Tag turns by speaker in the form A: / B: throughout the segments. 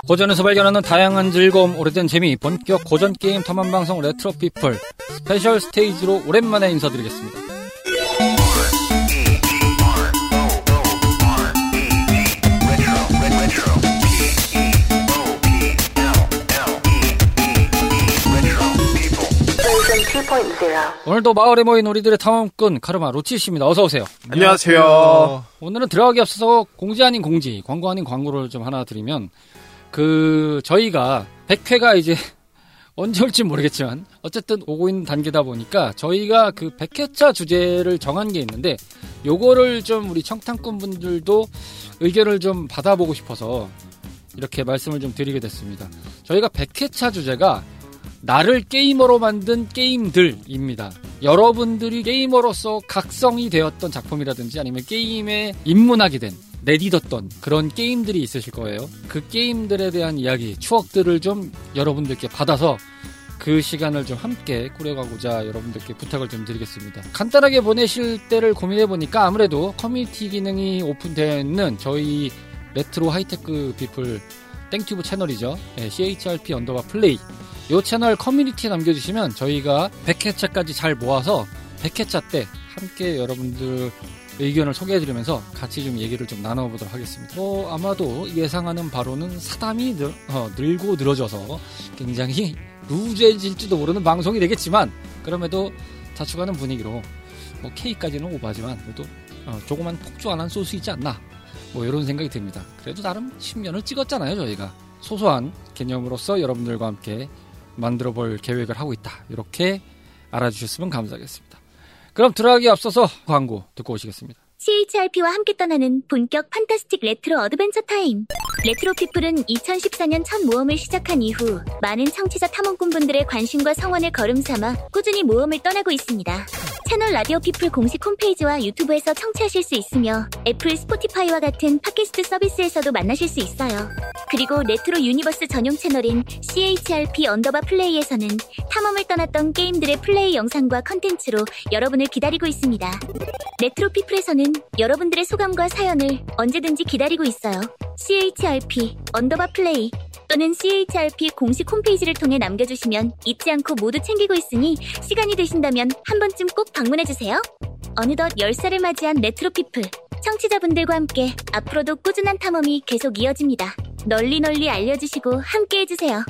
A: 고전에서 발견하는 다양한 즐거움, 오래된 재미, 본격 고전 게임 탐험 방송 레트로 피플 스페셜 스테이지로 오랜만에 인사드리겠습니다. 오늘도 마을에 모인 우리들의 탐험꾼 카르마 로치 씨입니다. 어서 오세요.
B: 안녕하세요.
A: 오늘은 들어가기 앞서서 공지 아닌 공지, 광고 아닌 광고를 좀 하나 드리면 저희가 100회가 이제 언제 올지 모르겠지만 어쨌든 오고 있는 단계다 보니까 저희가 그 100회차 주제를 정한 게 있는데 요거를 좀 우리 청탐꾼 분들도 의견을 좀 받아보고 싶어서 이렇게 말씀을 좀 드리게 됐습니다. 저희가 100회차 주제가 나를 게이머로 만든 게임들입니다. 여러분들이 게이머로서 각성이 되었던 작품이라든지 아니면 게임에 입문하게 된 내딛었던 그런 게임들이 있으실 거예요. 그 게임들에 대한 이야기, 추억들을 좀 여러분들께 받아서 그 시간을 좀 함께 꾸려가고자 여러분들께 부탁을 좀 드리겠습니다. 간단하게 보내실 때를 고민해보니까 아무래도 커뮤니티 기능이 오픈되어 있는 저희 레트로 하이테크 피플 땡튜브 채널이죠. CHRP_플레이 이 채널 커뮤니티에 남겨주시면 저희가 100회차까지 잘 모아서 100회차 때 함께 여러분들 의견을 소개해드리면서 같이 좀 얘기를 좀 나눠보도록 하겠습니다. 아마도 예상하는 바로는 사담이 늘고 늘어져서 굉장히 루즈해질지도 모르는 방송이 되겠지만 그럼에도 자축하는 분위기로 K까지는 오버하지만 그래도 조그만 폭주 안 한 소스 있지 않나 이런 생각이 듭니다. 그래도 나름 10년을 찍었잖아요. 저희가 소소한 개념으로서 여러분들과 함께 만들어볼 계획을 하고 있다. 이렇게 알아주셨으면 감사하겠습니다. 그럼 들어가기 앞서서 광고 듣고 오시겠습니다.
C: CHRP와 함께 떠나는 본격 판타스틱 레트로 어드벤처 타임. 레트로 피플은 2014년 첫 모험을 시작한 이후 많은 청취자 탐험꾼분들의 관심과 성원을 거름삼아 꾸준히 모험을 떠나고 있습니다. 채널 라디오 피플 공식 홈페이지와 유튜브에서 청취하실 수 있으며 애플, 스포티파이와 같은 팟캐스트 서비스에서도 만나실 수 있어요. 그리고 레트로 유니버스 전용 채널인 CHRP_플레이에서는 탐험을 떠났던 게임들의 플레이 영상과 컨텐츠로 여러분을 기다리고 있습니다. 레트로 피플에서는 여러분들의 소감과 사연을 언제든지 기다리고 있어요. CHRP_플레이 또는 CHRP 공식 홈페이지를 통해 남겨주시면 잊지 않고 모두 챙기고 있으니 시간이 되신다면 한 번쯤 꼭 방문해주세요. 어느덧 10살을 맞이한 레트로 피플 청취자분들과 함께 앞으로도 꾸준한 탐험이 계속 이어집니다. 널리 널리 알려주시고 함께해주세요.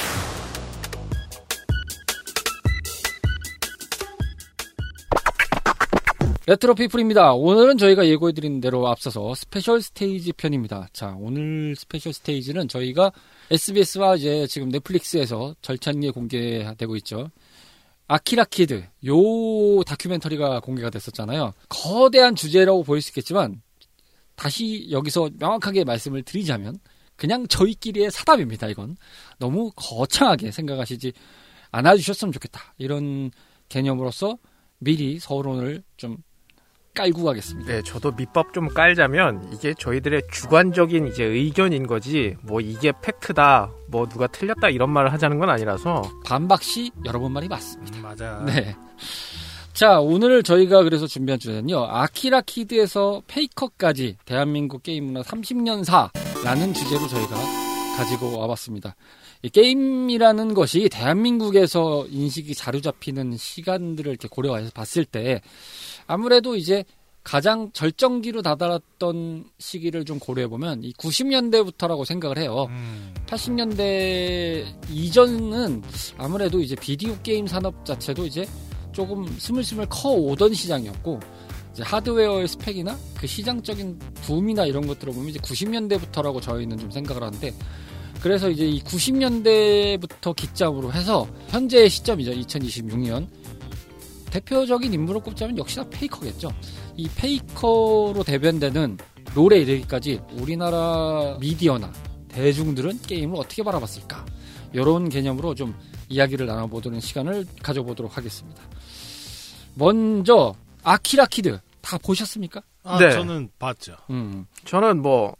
A: 레트로 피플입니다. 오늘은 저희가 예고해드린 대로 앞서서 스페셜 스테이지 편입니다. 자, 오늘 스페셜 스테이지는 저희가 SBS와 이제 지금 넷플릭스에서 절찬리에 공개되고 있죠. 아키라 키드, 요 다큐멘터리가 공개가 됐었잖아요. 거대한 주제라고 보일 수 있겠지만 다시 여기서 명확하게 말씀을 드리자면 그냥 저희끼리의 사담입니다. 이건 너무 거창하게 생각하시지 않아주셨으면 좋겠다. 이런 개념으로서 미리 서론을 좀 깔고 가겠습니다.
B: 네, 저도 밑밥 좀 깔자면 이게 저희들의 주관적인 이제 의견인 거지 이게 팩트다, 누가 틀렸다 이런 말을 하자는 건 아니라서
A: 반박시 여러분 말이 맞습니다.
D: 맞아.
A: 네. 자, 오늘 저희가 그래서 준비한 주제는요. 아키라 키드에서 페이커까지 대한민국 게임 문화 30년사라는 주제로 저희가 가지고 와봤습니다. 이 게임이라는 것이 대한민국에서 인식이 자리잡히는 시간들을 이렇게 고려해서 봤을 때 아무래도 이제 가장 절정기로 다다랐던 시기를 좀 고려해보면 이 90년대부터라고 생각을 해요. 80년대 이전은 아무래도 이제 비디오 게임 산업 자체도 이제 조금 스물스물 커오던 시장이었고 이제 하드웨어의 스펙이나 그 시장적인 붐이나 이런 것들을 보면 이제 90년대부터라고 저희는 좀 생각을 하는데 그래서 이제 이 90년대부터 기점으로 해서 현재의 시점이죠. 2026년 대표적인 인물을 꼽자면 역시나 페이커겠죠. 이 페이커로 대변되는 롤에 이르기까지 우리나라 미디어나 대중들은 게임을 어떻게 바라봤을까? 이런 개념으로 좀 이야기를 나눠보도록 시간을 가져보도록 하겠습니다. 먼저 아키라 키드 다 보셨습니까?
D: 네. 저는 봤죠.
B: 저는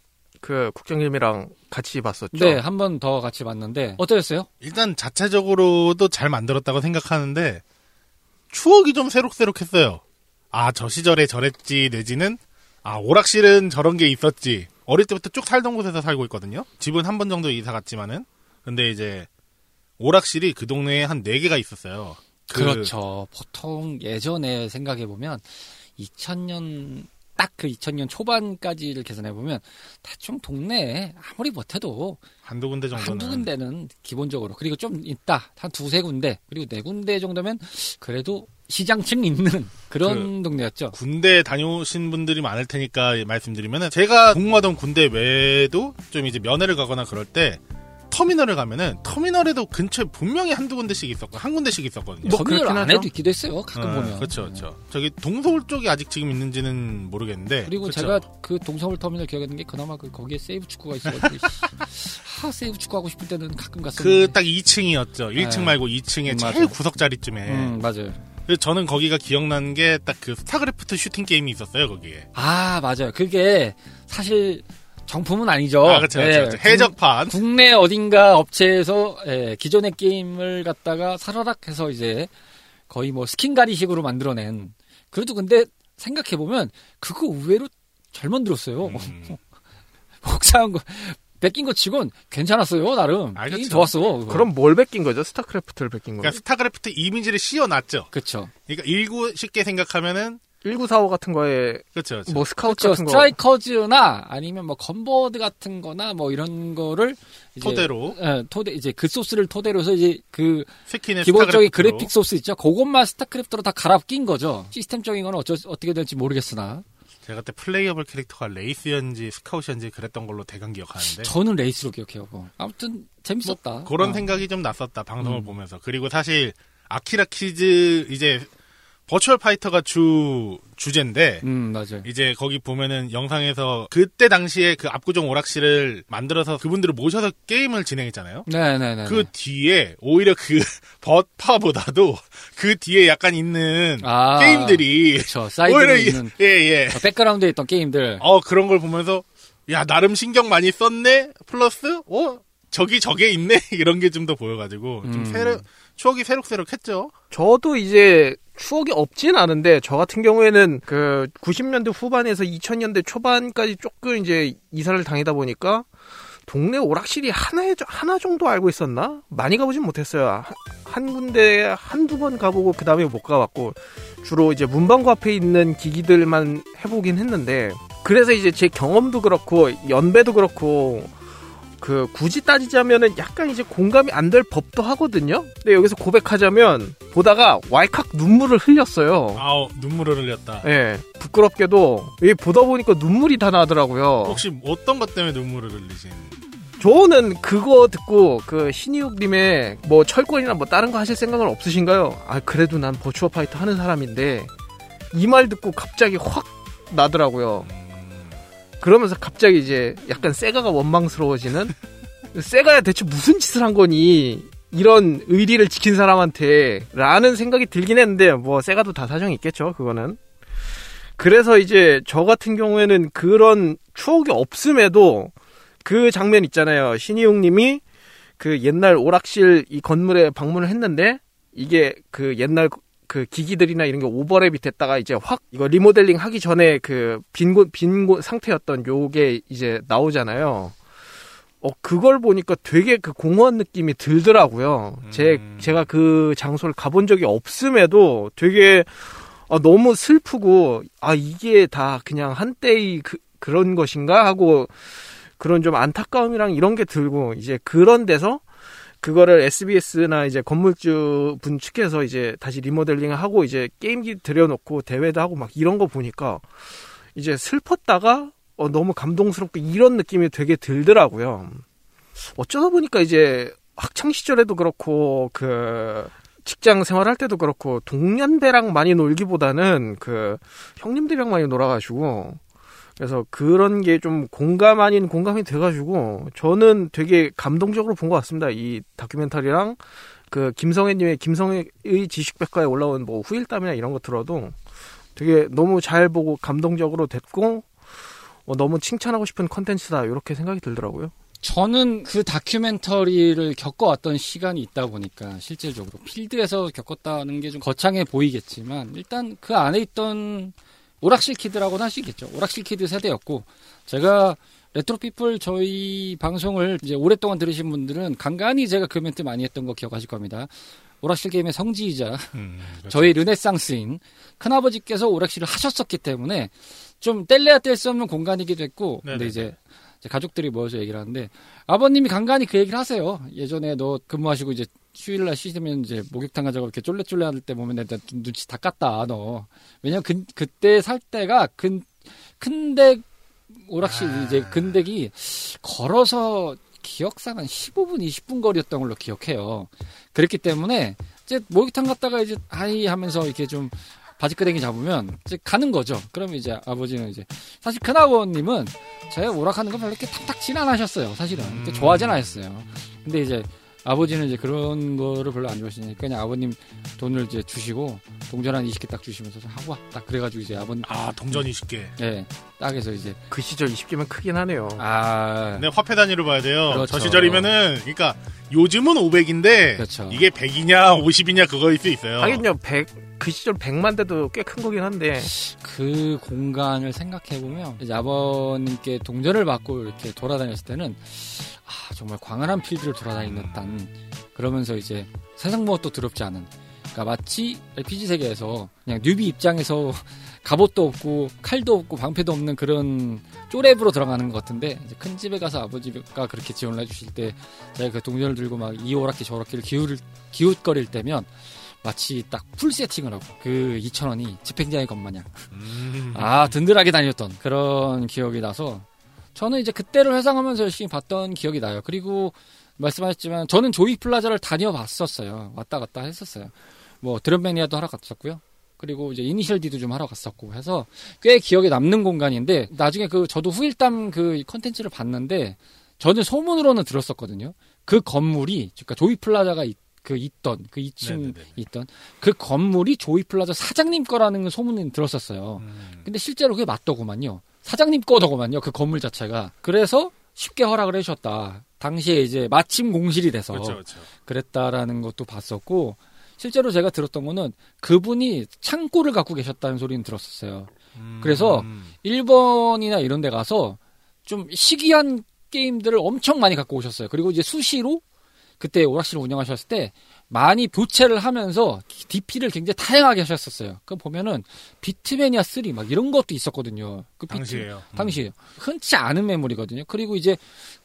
B: 국장님이랑 같이 봤었죠.
A: 네, 한 번 더 같이 봤는데 어떠셨어요?
D: 일단 자체적으로도 잘 만들었다고 생각하는데 추억이 좀 새록새록했어요. 저 시절에 저랬지 내지는 오락실은 저런 게 있었지. 어릴 때부터 쭉 살던 곳에서 살고 있거든요. 집은 한 번 정도 이사 갔지만은. 근데 이제 오락실이 그 동네에 한 4개가 있었어요.
A: 그렇죠. 보통 예전에 생각해보면 2000년 딱 그 2000년 초반까지를 계산해보면 대충 동네에 아무리 못해도
D: 한두 군데 정도는.
A: 한두 군데는 기본적으로. 그리고 좀 있다. 한 2-3군데. 그리고 4군데 정도면 그래도 시장층 있는 그런 동네였죠.
D: 군대 다녀오신 분들이 많을 테니까 말씀드리면은 제가 복무하던 군대 외에도 좀 이제 면회를 가거나 그럴 때 터미널을 가면은 터미널에도 근처에 분명히 한두 군데씩 있었고 한 군데씩 있었거든요.
A: 뭐 터미널 안에도 있기도 했어요. 가끔 보면.
D: 그렇죠, 그렇죠. 저기 동서울 쪽이 아직 지금 있는지는 모르겠는데.
A: 그리고
D: 그쵸?
A: 제가 그 동서울 터미널 기억하는 게 그나마 거기에 세이브 축구가 있어가지고 세이브 축구 하고 싶을 때는 가끔 갔었는데.
D: 그 딱 2층이었죠. 1층 말고 2층에 제일
A: 맞아.
D: 구석 자리쯤에.
A: 맞아요.
D: 그래서 저는 거기가 기억나는 게 딱 그 스타크래프트 슈팅 게임이 있었어요, 거기에.
A: 아, 맞아요. 그게 사실 정품은 아니죠.
D: 아, 그렇죠. 해적판.
A: 국내 어딘가 업체에서 기존의 게임을 갖다가 사라락해서 이제 거의 뭐 스킨가리식으로 만들어낸. 그래도 근데 생각해보면 그거 의외로 잘 만들었어요. 복사한 거. 베낀 거 치곤 괜찮았어요, 나름.
D: 알겠죠.
A: 게임 좋았어. 그거.
B: 그럼 뭘 베낀 거죠? 스타크래프트를 베낀 거예요?
D: 그러니까 스타크래프트 이미지를 씌워놨죠.
A: 그렇죠.
D: 그러니까 쉽게 생각하면은
B: 1945 같은 거에
D: 그렇죠.
B: 뭐 스카우트
A: 그렇죠.
B: 같은 거
A: 스트라이커즈나 아니면 뭐 건버드 같은 거나 뭐 이런 거를 이제
D: 토대로.
A: 이제 그 소스를 토대로 해서 이제 그
D: 스킨의
A: 기본적인
D: 스타크래프트로.
A: 그래픽 소스 있죠. 그것만 스타크래프트로 다 갈아 낀 거죠. 시스템적인 건 어떻게 될지 모르겠으나
D: 제가 그때 플레이어블 캐릭터가 레이스였는지 스카웃이었는지 그랬던 걸로 대강 기억하는데.
A: 저는 레이스로 기억해요. 아무튼 재밌었다.
D: 뭐 그런 생각이 좀 났었다. 방송을 보면서. 그리고 사실 아키라 키즈 이제 버추얼 파이터가 주제인데
A: 맞아요.
D: 이제 거기 보면은 영상에서 그때 당시에 그 압구정 오락실을 만들어서 그분들을 모셔서 게임을 진행했잖아요.
A: 네네네.
D: 그 뒤에 오히려 그 버파보다도 그 뒤에 약간 있는 게임들이
A: 그렇죠. 사이드에 있는
D: 예.
A: 백그라운드에 있던 게임들.
D: 그런 걸 보면서 야 나름 신경 많이 썼네. 플러스 저게 있네. 이런 게 좀 더 보여가지고 좀 추억이 새록새록했죠.
B: 저도 이제 추억이 없진 않은데 저 같은 경우에는 그 90년대 후반에서 2000년대 초반까지 조금 이제 이사를 다니다 보니까 동네 오락실이 하나 정도 알고 있었나? 많이 가보진 못했어요. 한 군데 한두 번 가보고 그 다음에 못 가봤고 주로 이제 문방구 앞에 있는 기기들만 해보긴 했는데 그래서 이제 제 경험도 그렇고 연배도 그렇고 그 굳이 따지자면은 약간 이제 공감이 안 될 법도 하거든요. 근데 여기서 고백하자면 보다가 왈칵 눈물을 흘렸어요.
D: 눈물을 흘렸다.
B: 예, 부끄럽게도 보다 보니까 눈물이 다 나더라고요.
D: 혹시 어떤 것 때문에 눈물을 흘리신?
B: 저는 그거 듣고 그 신이욱님의 뭐 철권이나 뭐 다른 거 하실 생각은 없으신가요? 그래도 난 버추어 파이터 하는 사람인데 이 말 듣고 갑자기 확 나더라고요. 그러면서 갑자기 이제 약간 세가가 원망스러워지는 세가야 대체 무슨 짓을 한 거니 이런 의리를 지킨 사람한테 라는 생각이 들긴 했는데 뭐 세가도 다 사정이 있겠죠 그거는. 그래서 이제 저 같은 경우에는 그런 추억이 없음에도 그 장면 있잖아요. 신이웅님이 그 옛날 오락실 이 건물에 방문을 했는데 이게 그 옛날 그 기기들이나 이런 게 오버랩이 됐다가 이제 확 이거 리모델링 하기 전에 그 빈 상태였던 요게 이제 나오잖아요. 그걸 보니까 되게 그 공허한 느낌이 들더라고요. 제가 그 장소를 가본 적이 없음에도 되게 너무 슬프고 이게 다 그냥 한때의 그런 것인가 하고 그런 좀 안타까움이랑 이런 게 들고 이제 그런 데서 그거를 SBS나 이제 건물주 분 측에서 이제 다시 리모델링을 하고 이제 게임기 들여놓고 대회도 하고 막 이런 거 보니까 이제 슬펐다가 너무 감동스럽고 이런 느낌이 되게 들더라고요. 어쩌다 보니까 이제 학창 시절에도 그렇고 그 직장 생활할 때도 그렇고 동년배랑 많이 놀기보다는 그 형님들이랑 많이 놀아가지고 그래서 그런 게 좀 공감 아닌 공감이 돼가지고 저는 되게 감동적으로 본 것 같습니다. 이 다큐멘터리랑 그 김성애님의 김성애의 지식백과에 올라온 뭐 후일담이나 이런 거 들어도 되게 너무 잘 보고 감동적으로 됐고 너무 칭찬하고 싶은 컨텐츠다 이렇게 생각이 들더라고요.
A: 저는 그 다큐멘터리를 겪어왔던 시간이 있다 보니까 실질적으로 필드에서 겪었다는 게 좀 거창해 보이겠지만 일단 그 안에 있던 오락실 키드라고는 할 수 있겠죠. 오락실 키드 세대였고 제가 레트로피플 저희 방송을 이제 오랫동안 들으신 분들은 간간히 제가 그 멘트 많이 했던 거 기억하실 겁니다. 오락실 게임의 성지이자
D: 그렇죠.
A: 저희 르네상스인 큰아버지께서 오락실을 하셨었기 때문에 좀 뗄래야 뗄 수 없는 공간이기도 했고 근데 이제 가족들이 모여서 얘기를 하는데 아버님이 간간히 그 얘기를 하세요. 예전에 너 근무하시고 이제 휴일날 쉬시면 이제 목욕탕 가자고 이렇게 쫄래쫄래 할 때 보면 내가 눈치 다 깠다 너. 왜냐면 그때 살 때가 큰데 오락실 이제 근댁이 걸어서 기억상 한 15분 20분 거리였던 걸로 기억해요. 그랬기 때문에 이제 목욕탕 갔다가 이제 아이 하면서 이렇게 좀 바지끄댕이 잡으면 이제 가는 거죠. 그러면 이제 아버지는 이제 사실 큰아버님은 제가 오락하는 거 별로 이렇게 탁탁치는 안 하셨어요. 사실은 좋아하진 않았어요. 근데 이제 아버지는 이제 그런 거를 별로 안 좋아하시니까 그냥 아버님 돈을 이제 주시고 동전 한 20개 딱 주시면서 하고 와. 딱 그래가지고 이제 아버님.
D: 동전 20개.
A: 네. 딱 해서 이제.
B: 그 시절 20개면 크긴 하네요.
D: 근데 화폐 단위로 봐야 돼요.
A: 그렇죠.
D: 저 시절이면은, 그러니까 요즘은 500인데,
A: 그렇죠.
D: 이게 100이냐 50이냐 그거일 수 있어요.
B: 하긴요, 그 시절 100만 대도 꽤 큰 거긴 한데.
A: 그 공간을 생각해보면, 이제 아버님께 동전을 받고 이렇게 돌아다녔을 때는, 정말 광활한 필드를 돌아다니는 듯한 그러면서 이제 세상 무엇도 두렵지 않은 그러니까 마치 RPG 세계에서 그냥 뉴비 입장에서 갑옷도 없고 칼도 없고 방패도 없는 그런 쪼랩으로 들어가는 것 같은데 이제 큰 집에 가서 아버지가 그렇게 지원을 해주실 때 제가 그 동전을 들고 막 이 오락기 저 오락기를 기웃거릴 때면 마치 딱 풀 세팅을 하고 그 2,000원이 집행자의 것 마냥 든든하게 다녔던 그런 기억이 나서 저는 이제 그때를 회상하면서 열심히 봤던 기억이 나요. 그리고 말씀하셨지만 저는 조이 플라자를 다녀봤었어요. 왔다 갔다 했었어요. 뭐 드럼매니아도 하러 갔었고요. 그리고 이제 이니셜 D도 좀 하러 갔었고 해서 꽤 기억에 남는 공간인데 나중에 저도 후일담 그 컨텐츠를 봤는데 저는 소문으로는 들었었거든요. 그 건물이 그러니까 조이 플라자가 있던 그 2층 있던 그 건물이 조이 플라자 사장님 거라는 소문은 들었었어요. 근데 실제로 그게 맞더구만요. 사장님 거더구만요. 그 건물 자체가. 그래서 쉽게 허락을 해주셨다. 당시에 이제 마침 공실이 돼서
D: 그렇죠.
A: 그랬다라는 것도 봤었고 실제로 제가 들었던 거는 그분이 창고를 갖고 계셨다는 소리는 들었었어요. 그래서 일본이나 이런 데 가서 좀 희귀한 게임들을 엄청 많이 갖고 오셨어요. 그리고 이제 수시로 그때 오락실을 운영하셨을 때 많이 교체를 하면서 DP를 굉장히 다양하게 하셨었어요. 그 보면은 비트매니아 3 막 이런 것도 있었거든요. 그
D: 당시에요.
A: 당시에 흔치 않은 매물이거든요. 그리고 이제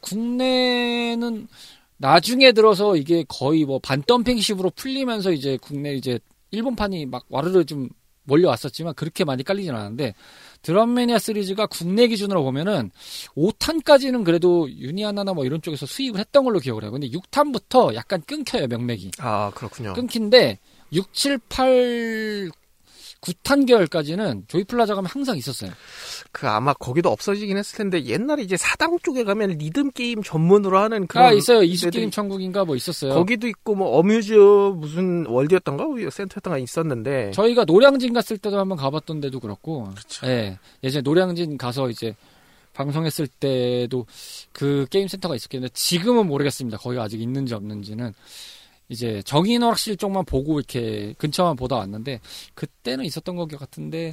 A: 국내는 나중에 들어서 이게 거의 뭐 반덤핑식으로 풀리면서 이제 국내 이제 일본판이 막 와르르 좀 몰려왔었지만 그렇게 많이 깔리진 않았는데 드럼매니아 시리즈가 국내 기준으로 보면은 5탄까지는 그래도 유니아나나 뭐 이런 쪽에서 수입을 했던 걸로 기억을 해요. 근데 6탄부터 약간 끊겨요, 명맥이.
B: 그렇군요.
A: 끊긴데 6, 7, 8, 9탄 계열까지는 조이 플라자 가면 항상 있었어요.
B: 아마 거기도 없어지긴 했을 텐데 옛날에 이제 사당 쪽에 가면 리듬 게임 전문으로 하는 그런
A: 있어요. 이수게임 천국인가 뭐 있었어요.
B: 거기도 있고 뭐 어뮤즈 무슨 월드였던가 센터였던가 있었는데
A: 저희가 노량진 갔을 때도 한번 가봤던 데도 그렇고
D: 그쵸.
A: 예, 예전에 노량진 가서 이제 방송했을 때도 그 게임 센터가 있었겠는데 지금은 모르겠습니다. 거기가 아직 있는지 없는지는 이제 정인 오락실 쪽만 보고 이렇게 근처만 보다 왔는데 그때는 있었던 것 같은데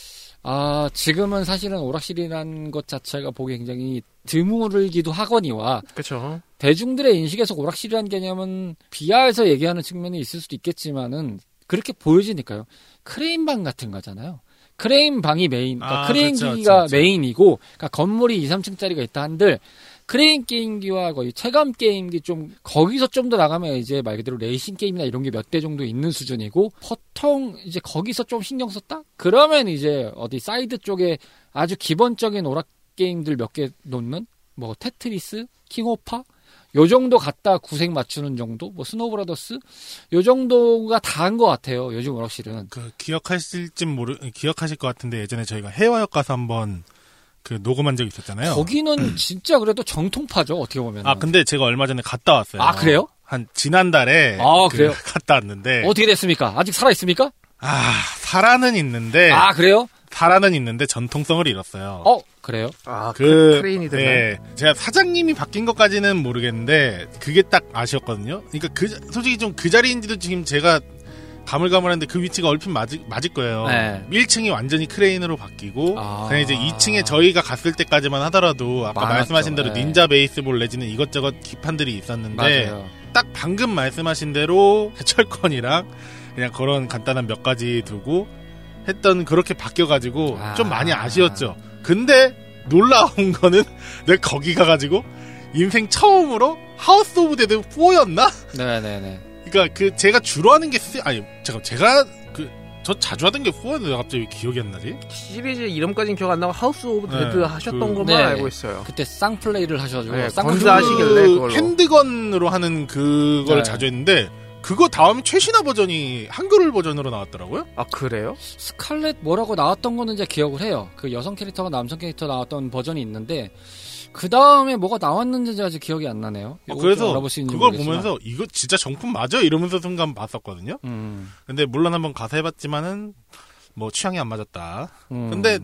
A: 지금은 사실은 오락실이라는 것 자체가 보기 굉장히 드물기도 하거니와
B: 그렇죠.
A: 대중들의 인식에서 오락실이라는 개념은 비하해서 얘기하는 측면이 있을 수도 있겠지만은 그렇게 보여지니까요. 크레인방 같은 거잖아요. 크레인방이 메인, 그러니까 크레인 기기가 메인이고, 그러니까 건물이 2, 3층짜리가 있다 한들 크레인 게임기와 거의 체감 게임기 좀 거기서 좀 더 나가면 이제 말 그대로 레이싱 게임이나 이런 게 몇 대 정도 있는 수준이고 보통 이제 거기서 좀 신경 썼다? 그러면 이제 어디 사이드 쪽에 아주 기본적인 오락 게임들 몇 개 놓는 뭐 테트리스, 킹오파 요 정도 갖다 구색 맞추는 정도? 뭐 스노우브라더스? 요 정도가 다한 것 같아요. 요즘 오락실은.
D: 기억하실 것 같은데 예전에 저희가 해화역 가서 한번 녹음한 적 있었잖아요.
A: 거기는 진짜 그래도 정통파죠, 어떻게 보면.
D: 근데 제가 얼마 전에 갔다 왔어요.
A: 그래요?
D: 지난달에.
A: 그래요?
D: 갔다 왔는데.
A: 어떻게 됐습니까? 아직 살아있습니까?
D: 살아는 있는데.
A: 그래요?
D: 살아는 있는데 전통성을 잃었어요.
A: 그래요?
B: 크레인이 됐나요?
D: 네. 제가 사장님이 바뀐 것까지는 모르겠는데, 그게 딱 아쉬웠거든요. 그러니까 솔직히 좀 그 자리인지도 지금 제가 가물가물한데 그 위치가 얼핏 맞을 거예요.
A: 네.
D: 1층이 완전히 크레인으로 바뀌고 그냥 이제 2층에 저희가 갔을 때까지만 하더라도 아까
A: 많았죠.
D: 말씀하신 대로
A: 네.
D: 닌자 베이스볼 내지는 이것저것 기판들이 있었는데
A: 맞아요.
D: 딱 방금 말씀하신 대로 철권이랑 그냥 그런 간단한 몇 가지 두고 했던 그렇게 바뀌어가지고 좀 많이 아쉬웠죠. 근데 놀라운 거는 내가 거기 가가지고 인생 처음으로 하우스 오브 데드 4였나?
A: 네네네.
D: 그러니까 그 제가 주로 하는 게 제가 저 자주 하던 게 4였는데 갑자기 기억이 안 나지?
B: 시리즈 이름까지는 기억 안 나고 하우스 오브 데드
D: 네,
B: 하셨던 것만
A: 네.
B: 알고 있어요.
A: 그때 쌍플레이를 하셔가지고
B: 네,
A: 쌍플레이
B: 건사하시길래 그걸로.
D: 핸드건으로 하는 그걸
A: 네.
D: 자주 했는데 그거 다음에 최신화 버전이 한글 버전으로 나왔더라고요.
B: 아 그래요?
A: 스칼렛 뭐라고 나왔던 거는 이제 기억을 해요. 그 여성 캐릭터가 남성 캐릭터 나왔던 버전이 있는데 그 다음에 뭐가 나왔는지 아직 기억이 안 나네요.
D: 그래서
A: 알아볼 수 있는지
D: 그걸
A: 모르겠지만.
D: 보면서 이거 진짜 정품 맞아? 이러면서 순간 봤었거든요. 근데 물론 한번 가서 해봤지만은 뭐 취향이 안 맞았다. 근데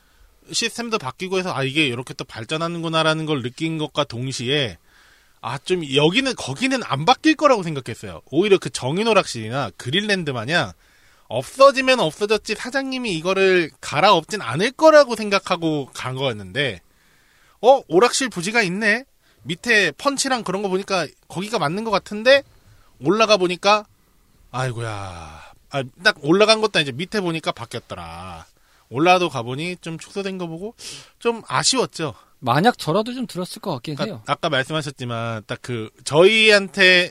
D: 시스템도 바뀌고 해서 이게 이렇게 또 발전하는구나라는 걸 느낀 것과 동시에 좀 거기는 안 바뀔 거라고 생각했어요. 오히려 그 정인오락실이나 그린랜드 마냥 없어지면 없어졌지 사장님이 이거를 갈아엎진 않을 거라고 생각하고 간 거였는데 오락실 부지가 있네. 밑에 펀치랑 그런 거 보니까 거기가 맞는 것 같은데 올라가 보니까 아이고야. 딱 올라간 것도 이제 밑에 보니까 바뀌었더라. 올라도 가보니 좀 축소된 거 보고 좀 아쉬웠죠.
A: 만약 저라도 좀 들었을 것 같긴 해요.
D: 아까 말씀하셨지만 딱 저희한테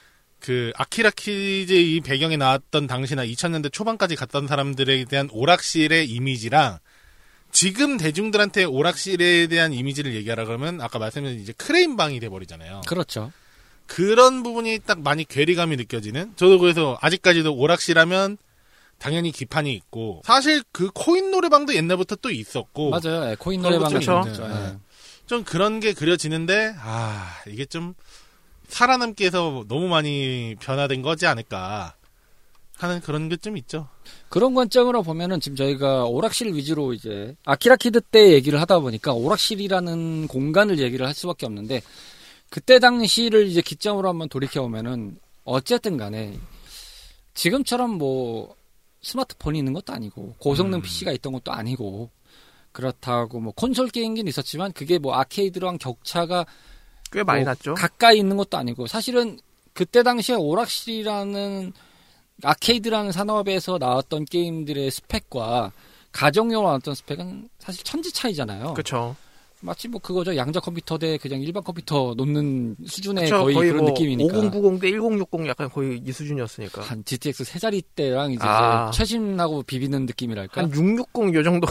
D: 아키라 퀴즈 이 배경에 나왔던 당시나 2000년대 초반까지 갔던 사람들에 대한 오락실의 이미지랑 지금 대중들한테 오락실에 대한 이미지를 얘기하라 그러면 아까 말씀드린 이제 크레인방이 돼버리잖아요.
A: 그렇죠.
D: 그런 부분이 딱 많이 괴리감이 느껴지는. 저도 그래서 아직까지도 오락실 하면 당연히 기판이 있고 사실 그 코인 노래방도 옛날부터 또 있었고
A: 맞아요. 코인 노래방은
B: 그렇죠.
A: 있죠.
D: 네. 좀 그런 게 그려지는데 이게 좀 살아남기 위해서 너무 많이 변화된 거지 않을까 하는 그런 게 좀 있죠.
A: 그런 관점으로 보면은 지금 저희가 오락실 위주로 이제 아키라 키드 때 얘기를 하다 보니까 오락실이라는 공간을 얘기를 할 수밖에 없는데 그때 당시를 이제 기점으로 한번 돌이켜 보면은 어쨌든 간에 지금처럼 뭐 스마트폰이 있는 것도 아니고 고성능 PC가 있던 것도 아니고 그렇다고 뭐 콘솔 게임기는 있었지만 그게 뭐 아케이드랑 격차가
B: 꽤 많이 났죠.
A: 가까이 있는 것도 아니고 사실은 그때 당시에 오락실이라는 아케이드라는 산업에서 나왔던 게임들의 스펙과 가정용으로 나왔던 스펙은 사실 천지 차이잖아요.
B: 그렇죠.
A: 마치 뭐 그거죠. 양자 컴퓨터 대 그냥 일반 컴퓨터 놓는 수준의
B: 그쵸,
A: 거의 그런
B: 뭐
A: 느낌이니까.
B: 5090 대 1060 약간 거의 이 수준이었으니까.
A: 한 GTX 세 자리대랑 이제 최신하고 비비는 느낌이랄까.
B: 한 660 요 정도.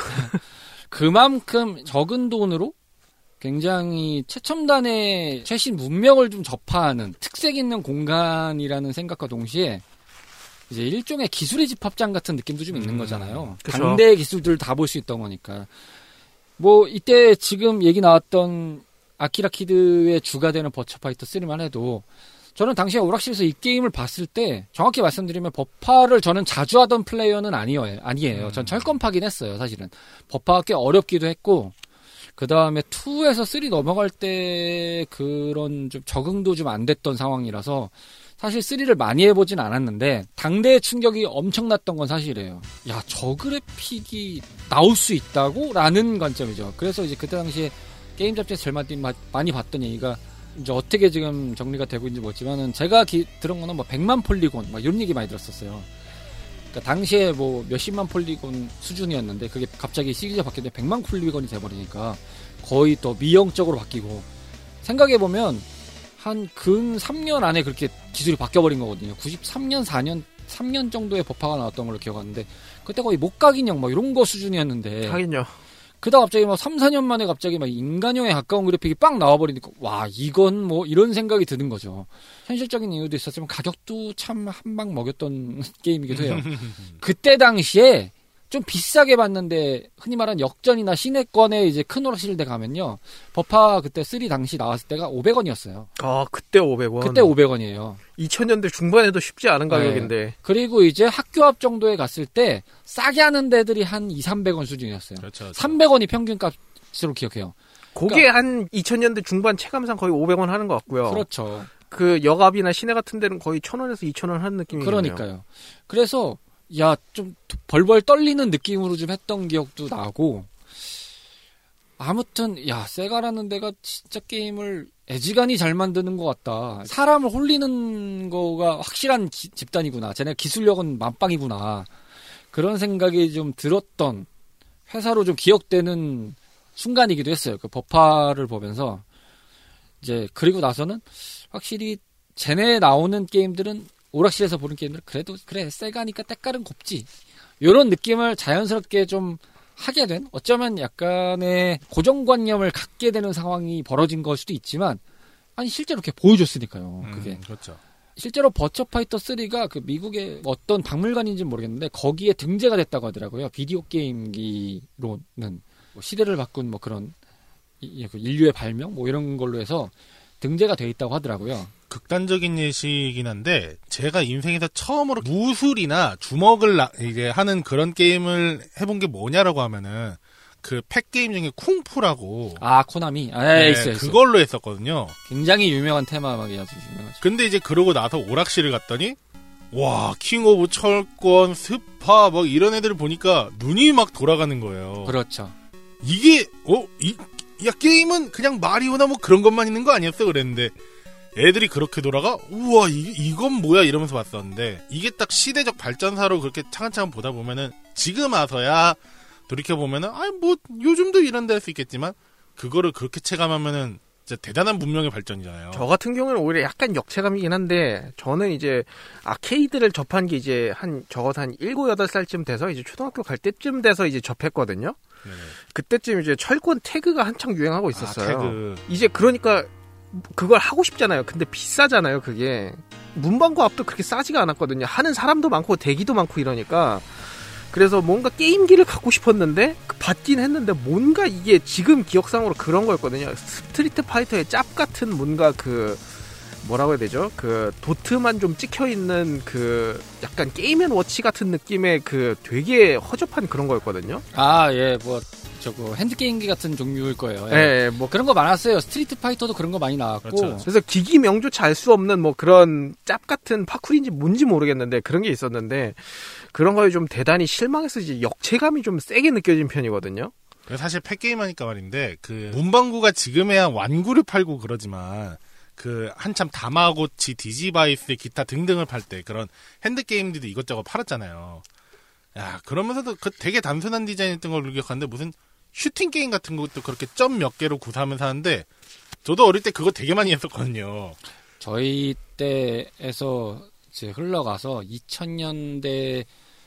A: 그만큼 적은 돈으로 굉장히 최첨단의 최신 문명을 좀 접하는 특색 있는 공간이라는 생각과 동시에 이제 일종의 기술의 집합장 같은 느낌도 좀 있는 거잖아요.
B: 그쵸.
A: 당대의 기술들을 다 볼 수 있던 거니까. 뭐 이때 지금 얘기 나왔던 아키라 키드의 주가 되는 버처 파이터 3만 해도 저는 당시에 오락실에서 이 게임을 봤을 때 정확히 말씀드리면 버파를 저는 자주 하던 플레이어는 아니에요. 전 철권파긴 했어요. 사실은 버파가 꽤 어렵기도 했고 그 다음에 2에서 3 넘어갈 때 그런 좀 적응도 좀 안 됐던 상황이라서 사실 3를 많이 해보진 않았는데 당대의 충격이 엄청났던 건 사실이에요. 야, 저 그래픽이 나올 수 있다고? 라는 관점이죠. 그래서 이제 그때 당시에 게임 잡지에서 제일 많이 봤던 얘기가 이제 어떻게 지금 정리가 되고 있는지 모르지만은 제가 들은 거는 뭐 100만 폴리곤 막 이런 얘기 많이 들었었어요. 그러니까 당시에 뭐 몇십만 폴리곤 수준이었는데 그게 갑자기 시기가 바뀌는데 100만 폴리곤이 돼버리니까 거의 또 미형적으로 바뀌고 생각해보면 한 근 3년 안에 그렇게 기술이 바뀌어버린 거거든요. 93년, 3년 정도의 버파가 나왔던 걸로 기억하는데 그때 거의 목각인형 막 이런 거 수준이었는데
B: 하긴요.
A: 그다음 갑자기 막 3, 4년 만에 갑자기 막 인간형에 가까운 그래픽이 빵 나와버리니까 와 이건 뭐 이런 생각이 드는 거죠. 현실적인 이유도 있었지만 가격도 참 한 방 먹였던 게임이기도 해요. 그때 당시에 좀 비싸게 봤는데 흔히 말하는 역전이나 시내권에 이제 큰 오락실대 가면요. 버파 그때 3 당시 나왔을 때가 500원이었어요.
B: 그때 500원.
A: 그때 500원이에요.
B: 2000년대 중반에도 쉽지 않은 가격인데.
A: 네. 그리고 이제 학교 앞 정도에 갔을 때 싸게 하는 데들이 한 200-300원 수준이었어요.
D: 그렇죠.
A: 300원이 평균값으로 기억해요.
B: 그게 한 2000년대 중반 체감상 거의 500원 하는 것 같고요.
A: 그렇죠.
B: 그 역압이나 시내 같은 데는 거의 1,000원에서 2,000원 하는 느낌이에요.
A: 그러니까요. 그래서 야, 좀 벌벌 떨리는 느낌으로 좀 했던 기억도 나고 아무튼 야, 세가라는 데가 진짜 게임을 애지간히 잘 만드는 것 같다. 사람을 홀리는 거가 확실한 집단이구나. 쟤네 기술력은 만빵이구나. 그런 생각이 좀 들었던 회사로 좀 기억되는 순간이기도 했어요. 그 버파를 보면서 이제 그리고 나서는 확실히 쟤네 나오는 게임들은 오락실에서 보는 게임들은 그래도 그래 세가니까 때깔은 곱지. 이런 느낌을 자연스럽게 좀 하게 된 어쩌면 약간의 고정관념을 갖게 되는 상황이 벌어진 걸 수도 있지만 아니 실제로 이렇게 보여줬으니까요. 그게
D: 그렇죠.
A: 실제로 버처파이터 3가 그 미국의 어떤 박물관인지는 모르겠는데 거기에 등재가 됐다고 하더라고요. 비디오 게임기로는 뭐 시대를 바꾼 뭐 그런 인류의 발명 뭐 이런 걸로 해서 등재가 돼 있다고 하더라고요.
D: 극단적인 예시이긴 한데 제가 인생에서 처음으로 무술이나 주먹을 이제 하는 그런 게임을 해본 게 뭐냐라고 하면은 그 팩 게임 중에 쿵푸라고.
A: 아 코나미.
D: 네,
A: 있어요.
D: 그걸로 했었거든요.
A: 굉장히 유명한 테마막이 아주 유명하죠.
D: 근데 이제 그러고 나서 오락실을 갔더니 와 킹 오브 철권, 스파 막 이런 애들을 보니까 눈이 막 돌아가는 거예요.
A: 그렇죠.
D: 이게 야 게임은 그냥 마리오나 뭐 그런 것만 있는 거 아니었어 그랬는데 애들이 그렇게 돌아가 우와 이건 뭐야 이러면서 봤었는데 이게 딱 시대적 발전사로 그렇게 차근차근 보다 보면은 지금 와서야 돌이켜 보면은 뭐 요즘도 이런데 할 수 있겠지만 그거를 그렇게 체감하면은 진짜 대단한 문명의 발전이잖아요.
B: 저 같은 경우는 오히려 약간 역체감이긴 한데 저는 이제 아케이드를 접한 게 이제 적어서 한 7, 8살쯤 돼서 이제 초등학교 갈 때쯤 돼서 이제 접했거든요.
D: 네네.
B: 그때쯤 이제 철권 태그가 한창 유행하고 있었어요.
D: 태그.
B: 이제 그러니까 그걸 하고 싶잖아요. 근데 비싸잖아요, 그게. 문방구 앞도 그렇게 싸지가 않았거든요. 하는 사람도 많고 대기도 많고 이러니까. 그래서 뭔가 게임기를 갖고 싶었는데 받긴 했는데 뭔가 이게 지금 기억상으로 그런 거였거든요. 스트리트 파이터의 짭 같은 뭔가 그 뭐라고 해야 되죠? 그 도트만 좀 찍혀 있는 그 약간 게임 앤 워치 같은 느낌의 그 되게 허접한 그런 거였거든요.
A: 아, 예, 뭐 저거 핸드 게임기 같은 종류일 거예요. 예.
B: 네, 뭐
A: 그런 거 많았어요. 스트리트 파이터도 그런 거 많이 나왔고.
D: 그렇죠.
B: 그래서 기기 명조차 알 수 없는 뭐 그런 짭 같은 파쿠리인지 뭔지 모르겠는데 그런 게 있었는데 그런 거에 좀 대단히 실망해서 이제 역체감이 좀 세게 느껴진 편이거든요.
D: 사실 팩게임 하니까 말인데 그 문방구가 지금에야 완구를 팔고 그러지만 그 한참 다마고치, 디지바이스, 기타 등등을 팔 때 그런 핸드 게임들도 이것저것 팔았잖아요. 야 그러면서도 그 되게 단순한 디자인이었던 걸 기억하는데 무슨 슈팅 게임 같은 것도 그렇게 점 몇 개로 구사하면서 하는데 저도 어릴 때 그거 되게 많이 했었거든요.
A: 저희 때에서 이제 흘러가서 2000년대에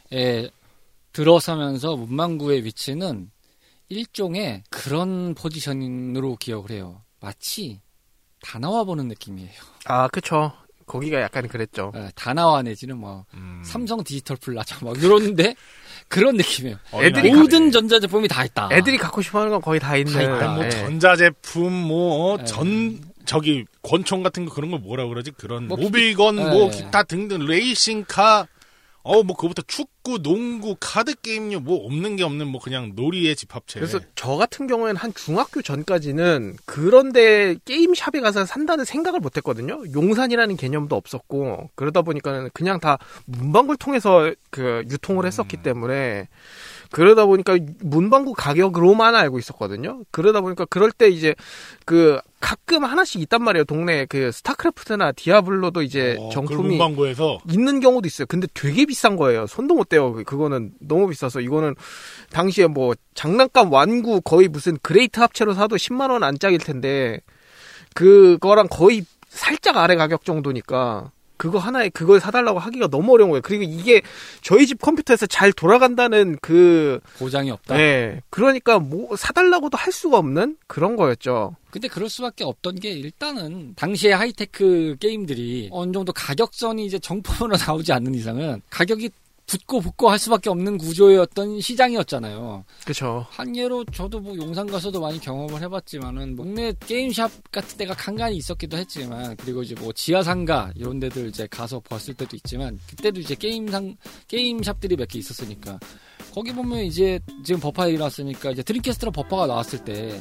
A: 들어서면서 문방구의 위치는 일종의 그런 포지션으로 기억을 해요. 마치 다나와 보는 느낌이에요.
B: 아, 그쵸. 거기가 약간 그랬죠.
A: 다나와 내지는 뭐 삼성 디지털 플라자 막 이런데 그런 느낌이에요.
B: 애들이
A: 모든 전자제품이 다 있다.
B: 애들이 갖고 싶어하는 건 거의 다 있는.
A: 다 있다.
D: 뭐
B: 예.
D: 전자제품 저기 권총 같은 거 그런 걸 뭐라 그러지? 그런
A: 뭐
D: 모빌건
A: 예.
D: 뭐 기타 등등 레이싱카 뭐 그거부터 축구, 농구, 카드 게임류 뭐 없는 게 없는 뭐 그냥 놀이의 집합체.
B: 그래서 저 같은 경우에는 한 중학교 전까지는 그런데 게임샵에 가서 산다는 생각을 못 했거든요. 용산이라는 개념도 없었고 그러다 보니까 그냥 다 문방구를 통해서 그 유통을 했었기 때문에 그러다 보니까 문방구 가격으로만 알고 있었거든요. 그러다 보니까 그럴 때 이제 그 가끔 하나씩 있단 말이에요. 동네에 그 스타크래프트나 디아블로도 이제 정품이
D: 문방구에서
B: 있는 경우도 있어요. 근데 되게 비싼 거예요. 손도 못 대요. 그거는 너무 비싸서 이거는 당시에 뭐 장난감 완구 거의 무슨 그레이트 합체로 사도 10만 원 안짝일 텐데 그거랑 거의 살짝 아래 가격 정도니까 그거 하나에 그걸 사달라고 하기가 너무 어려운 거예요. 그리고 이게 저희 집 컴퓨터에서 잘 돌아간다는 그
A: 보장이 없다.
B: 네, 그러니까 뭐 사달라고도 할 수가 없는 그런 거였죠.
A: 근데 그럴 수밖에 없던 게 일단은 당시의 하이테크 게임들이 어느 정도 가격선이 이제 정품으로 나오지 않는 이상은 가격이 붙고 할 수밖에 없는 구조였던 시장이었잖아요.
B: 그렇죠.
A: 한 예로 저도 뭐 용산 가서도 많이 경험을 해봤지만은 동네 게임샵 같은 데가 간간히 있었기도 했지만 그리고 이제 뭐 지하상가 이런 데들 이제 가서 봤을 때도 있지만 그때도 이제 게임샵들이 몇 개 있었으니까 거기 보면 이제 지금 버파가 일어났으니까 이제 드림캐스트랑 버파가 나왔을 때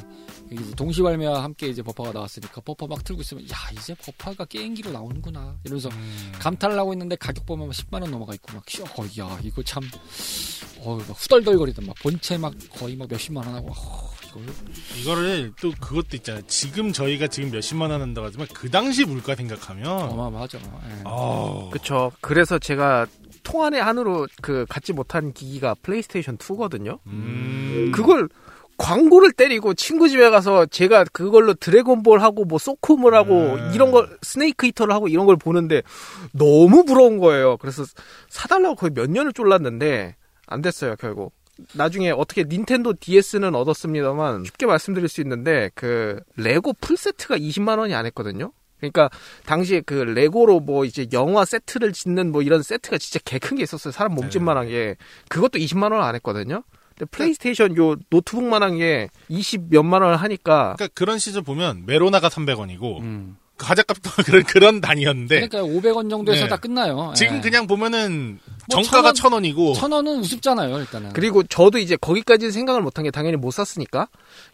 A: 이제 동시 발매와 함께 이제 버퍼가 나왔으니까 버퍼 막 틀고 있으면 야 이제 버퍼가 게임기로 나오는구나 이러면서 감탄을 하고 있는데 가격 보면 10만 원 넘어가 있고 막 야 이거 참 막 후덜덜거리던 막 본체 막 거의 막 몇십만 원 하고
D: 이거를 또 그것도 있잖아요. 지금 저희가 지금 몇십만 원 한다고 하지만 그 당시 물가 생각하면
A: 어마어마하죠.
B: 그쵸. 그래서 제가 통안의 한으로 갖지 못한 기기가 플레이스테이션 2거든요. 그걸 광고를 때리고 친구 집에 가서 제가 그걸로 드래곤볼 하고 뭐 소쿠물 하고 이런 걸 스네이크 히터를 하고 이런 걸 보는데 너무 부러운 거예요. 그래서 사달라고 거의 몇 년을 쫄랐는데 안 됐어요 결국. 나중에 어떻게 닌텐도 DS는 얻었습니다만 쉽게 말씀드릴 수 있는데 레고 풀세트가 20만 원이 안 했거든요. 그러니까 당시에 레고로 뭐 이제 영화 세트를 짓는 뭐 이런 세트가 진짜 개 큰 게 있었어요. 사람 몸집만한 게. 그것도 20만 원 안 했거든요. 근데 플레이스테이션 요 노트북만한 게 20 몇만 원을 하니까.
D: 그러니까 그런 시절 보면 메로나가 300원이고 과자값도 그런 단위였는데.
A: 그러니까 500원 정도에서 다 끝나요.
D: 지금 그냥 보면은 정가가 1,000원이고
A: 1,000원은 우습잖아요, 일단은.
B: 그리고 저도 이제 거기까지 생각을 못한 게 당연히 못 샀으니까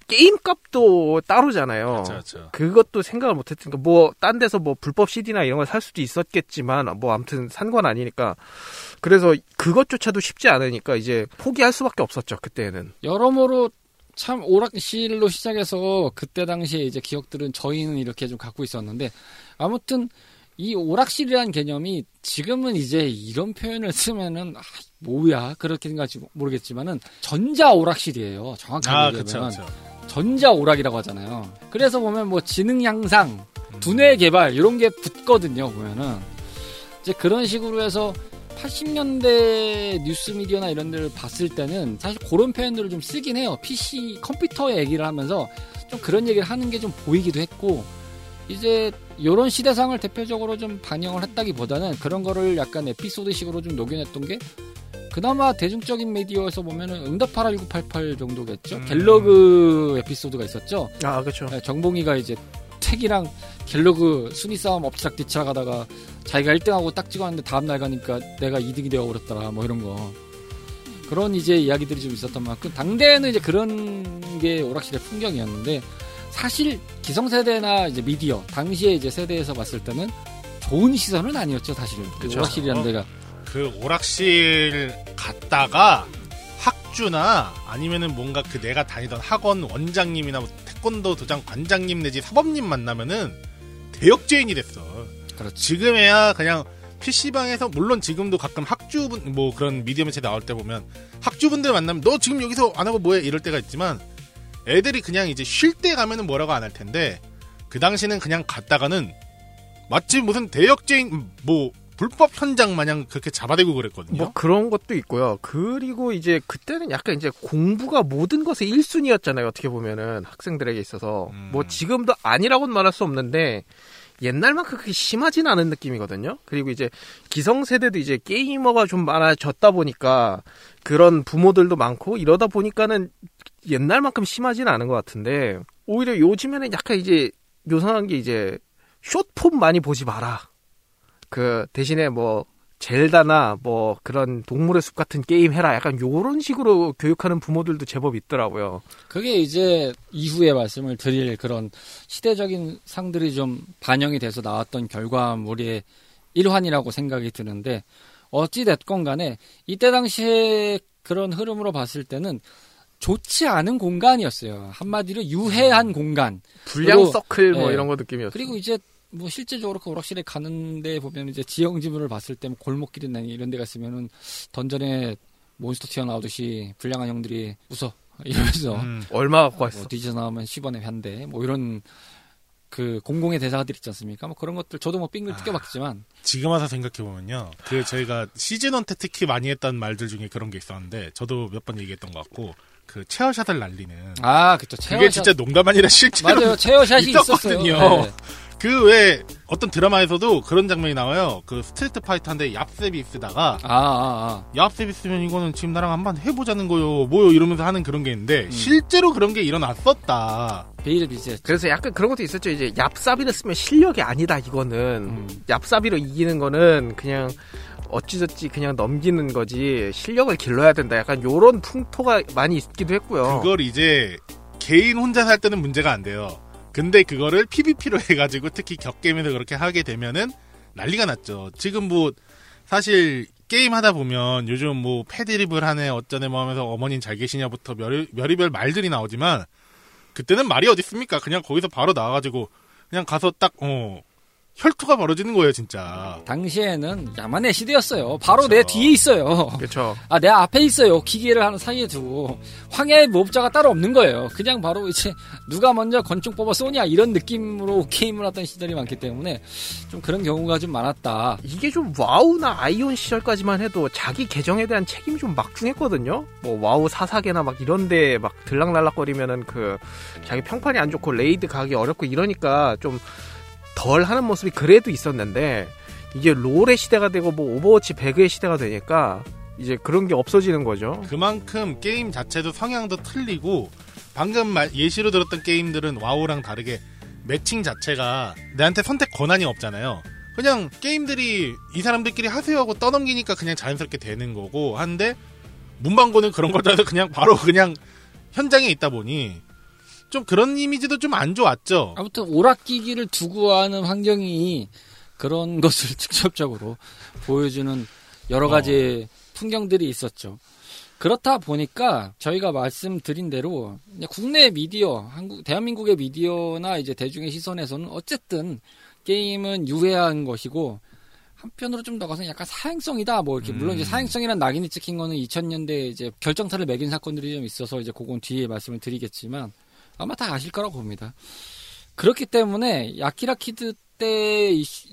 B: 게임값도 따로잖아요.
D: 그렇죠.
B: 그것도 생각을 못했으니까 뭐 딴 데서 뭐 불법 CD나 이런 걸 살 수도 있었겠지만 뭐 아무튼 산 건 아니니까 그래서 그것조차도 쉽지 않으니까 이제 포기할 수밖에 없었죠 그때는.
A: 여러모로 참 오락실로 시작해서 그때 당시에 이제 기억들은 저희는 이렇게 좀 갖고 있었는데 아무튼 이 오락실이라는 개념이 지금은 이제 이런 표현을 쓰면은 뭐야 그렇게 생각할지 모르겠지만은 전자 오락실이에요. 정확하게 얘기하면 전자 오락이라고 하잖아요. 그래서 보면 뭐 지능 향상, 두뇌 개발 이런 게 붙거든요. 보면은 이제 그런 식으로 해서 80년대 뉴스미디어나 이런 데를 봤을 때는 사실 그런 표현들을 좀 쓰긴 해요. PC, 컴퓨터의 얘기를 하면서 좀 그런 얘기를 하는 게 좀 보이기도 했고 이제 이런 시대상을 대표적으로 좀 반영을 했다기보다는 그런 거를 약간 에피소드식으로 좀 녹여냈던 게 그나마 대중적인 미디어에서 보면은 응답하라 1988 정도겠죠. 갤러그 에피소드가 있었죠.
B: 아, 그렇죠.
A: 네, 정봉이가 이제 택이랑 갤러그 순위 싸움 엎치락뒤치락 하다가 자기가 1등하고 딱 찍었는데 다음날 가니까 내가 2등이 되어버렸더라 뭐 이런 거 그런 이제 이야기들이 좀 있었던 만큼 당대에는 이제 그런 게 오락실의 풍경이었는데 사실 기성세대나 이제 미디어 당시에 이제 세대에서 봤을 때는 좋은 시선은 아니었죠 사실은.
B: 그쵸.
A: 오락실이라는 데가
D: 오락실 갔다가 학주나 아니면은 뭔가 내가 다니던 학원 원장님이나 뭐 태권도 도장 관장님 내지 사범님 만나면은 대역죄인이 됐어.
A: 그렇지.
D: 지금에야 그냥 PC방에서 물론 지금도 가끔 학주분 뭐 그런 미디어 매체 나올 때 보면 학주분들 만나면 너 지금 여기서 안 하고 뭐해 이럴 때가 있지만 애들이 그냥 이제 쉴 때 가면은 뭐라고 안 할 텐데 그 당시는 그냥 갔다가는 마치 무슨 대역죄인 뭐 불법 현장 마냥 그렇게 잡아대고 그랬거든요.
B: 뭐 그런 것도 있고요. 그리고 이제 그때는 약간 이제 공부가 모든 것의 1순위였잖아요. 어떻게 보면은 학생들에게 있어서 뭐 지금도 아니라고는 말할 수 없는데 옛날만큼 그렇게 심하진 않은 느낌이거든요. 그리고 이제 기성세대도 이제 게이머가 좀 많아졌다 보니까 그런 부모들도 많고 이러다 보니까는 옛날만큼 심하진 않은 것 같은데 오히려 요즘에는 약간 이제 요상한 게 이제 숏폼 많이 보지 마라. 그 대신에 뭐 젤다나 뭐 그런 동물의 숲 같은 게임 해라. 약간 요런 식으로 교육하는 부모들도 제법 있더라고요.
A: 그게 이제 이후에 말씀을 드릴 그런 시대적인 상들이 좀 반영이 돼서 나왔던 결과물의 일환이라고 생각이 드는데 어찌됐건 간에 이때 당시에 그런 흐름으로 봤을 때는 좋지 않은 공간이었어요. 한마디로 유해한 공간.
B: 불량 서클 뭐
A: 네.
B: 이런 거 느낌이었어요.
A: 그리고 이제 뭐 실제적으로 그 오락실에 가는데 보면 이제 지형 지문을 봤을 때 골목길이나 이런 데 갔으면은 던전에 몬스터 튀어나오듯이 불량한 형들이 웃어 이러면서
B: 얼마 갖고 왔어?
A: 뭐 뒤져 나오면 10원에 한대 뭐 이런 그 공공의 대사들 있지 않습니까? 뭐 그런 것들 저도 뭐 빙글 뜯겨봤지만
D: 지금 와서 생각해보면요. 저희가 시즌1 때 특히 많이 했던 말들 중에 그런 게 있었는데 저도 몇 번 얘기했던 것 같고 그 체어샷을 날리는
A: 그쵸.
D: 그게 진짜 농담 아니라 실제로
A: 맞아요. 체어샷이
D: 있었거든요.
A: 있었어요. 네.
D: 그 외에 어떤 드라마에서도 그런 장면이 나와요. 그 스트리트 파이터인데 얍세비 쓰다가 얍세비 쓰면 이거는 지금 나랑 한번 해보자는 거요. 뭐요 이러면서 하는 그런 게 있는데 실제로 그런 게 일어났었다.
A: 베일 비슷.
B: 그래서 약간 그런 것도 있었죠. 이제 얍사비를 쓰면 실력이 아니다. 이거는 얍사비로 이기는 거는 그냥 어찌저찌 그냥 넘기는 거지 실력을 길러야 된다. 약간 요런 풍토가 많이 있기도 했고요.
D: 그걸 이제 개인 혼자 살 때는 문제가 안 돼요. 근데 그거를 PVP로 해가지고 특히 격게임에서 그렇게 하게 되면은 난리가 났죠. 지금 뭐 사실 게임 하다 보면 요즘 뭐 패드립을 하네 어쩌네 뭐 하면서 어머님 잘 계시냐부터 별의별 말들이 나오지만 그때는 말이 어디 있습니까? 그냥 거기서 바로 나와가지고 그냥 가서 딱 혈투가 벌어지는 거예요, 진짜.
A: 당시에는 야만의 시대였어요. 바로
D: 그쵸.
A: 내 뒤에 있어요.
B: 그렇죠.
A: 아, 내 앞에 있어요. 기계를 하는 사이에 두고. 황해의 모업자가 따로 없는 거예요. 그냥 바로 이제 누가 먼저 권총 뽑아 쏘냐 이런 느낌으로 게임을 하던 시절이 많기 때문에 좀 그런 경우가 좀 많았다.
B: 이게 좀 와우나 아이온 시절까지만 해도 자기 계정에 대한 책임이 좀 막중했거든요. 뭐 와우 사사계나 막 이런데 막 들락날락거리면은 그 자기 평판이 안 좋고 레이드 가기 어렵고 이러니까 좀 덜 하는 모습이 그래도 있었는데 이게 롤의 시대가 되고 뭐 오버워치 배그의 시대가 되니까 이제 그런 게 없어지는 거죠.
D: 그만큼 게임 자체도 성향도 틀리고 방금 예시로 들었던 게임들은 와우랑 다르게 매칭 자체가 내한테 선택 권한이 없잖아요. 그냥 게임들이 이 사람들끼리 하세요 하고 떠넘기니까 그냥 자연스럽게 되는 거고 한데 문방구는 그런 걸 따라서 그냥 바로 그냥 현장에 있다 보니 좀 그런 이미지도 좀 안 좋았죠.
A: 아무튼 오락기기를 두고 하는 환경이 그런 것을 직접적으로 보여주는 여러 가지 풍경들이 있었죠. 그렇다 보니까 저희가 말씀드린 대로 국내 미디어, 대한민국의 미디어나 이제 대중의 시선에서는 어쨌든 게임은 유해한 것이고 한편으로 좀 더 가서 약간 사행성이다. 뭐 이렇게 물론 이제 사행성이란 낙인이 찍힌 거는 2000년대 이제 결정타를 매긴 사건들이 좀 있어서 이제 그건 뒤에 말씀을 드리겠지만. 아마 다 아실 거라고 봅니다. 그렇기 때문에 야키라 키드 때